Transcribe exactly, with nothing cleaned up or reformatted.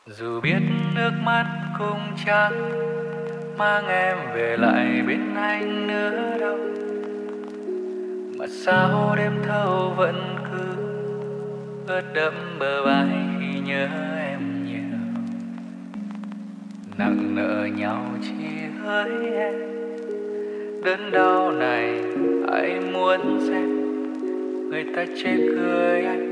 Dù biết nước mắt cũng chẳng mang em về lại bên anh nữa đâu, mà sao đêm thâu vẫn cứ ướt đẫm bờ vai khi nhớ em nhiều. Nặng nợ nhau chỉ hỡi em, đớn đau này ai muốn xem người ta chê cười anh